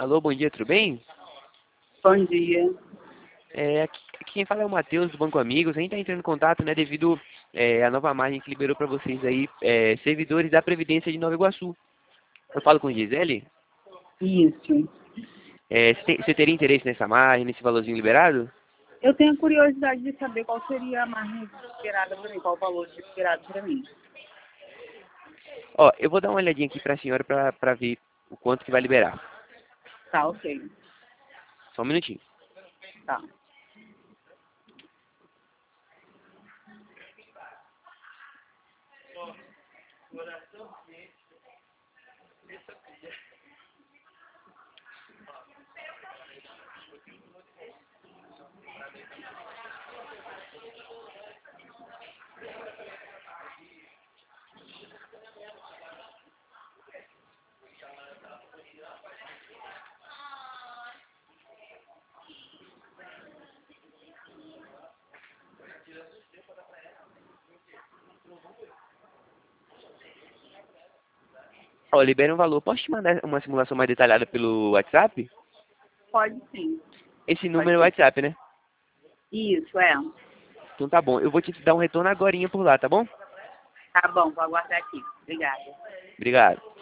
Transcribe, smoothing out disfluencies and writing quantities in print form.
Alô, bom dia, tudo bem? Bom dia. Aqui quem fala é o Matheus do Banco Amigos. A gente está entrando em contato, né, devido à nova margem que liberou para vocês aí, servidores da Previdência de Nova Iguaçu. Eu falo com Gisele. Isso. Você teria interesse nessa margem, nesse valorzinho liberado? Eu tenho curiosidade de saber qual seria a margem esperada para mim, qual o valor esperado para mim. Ó, eu vou dar uma olhadinha aqui para a senhora para ver o quanto que vai liberar. Tá, ok. Só um minutinho. Tá. Ó, libera um valor. Posso te mandar uma simulação mais detalhada pelo WhatsApp? Pode sim. Esse Pode número é o sim. WhatsApp, né? Isso, é. Então tá bom. Eu vou te dar um retorno agorinha por lá, tá bom? Tá bom, vou aguardar aqui. Obrigada. Obrigado.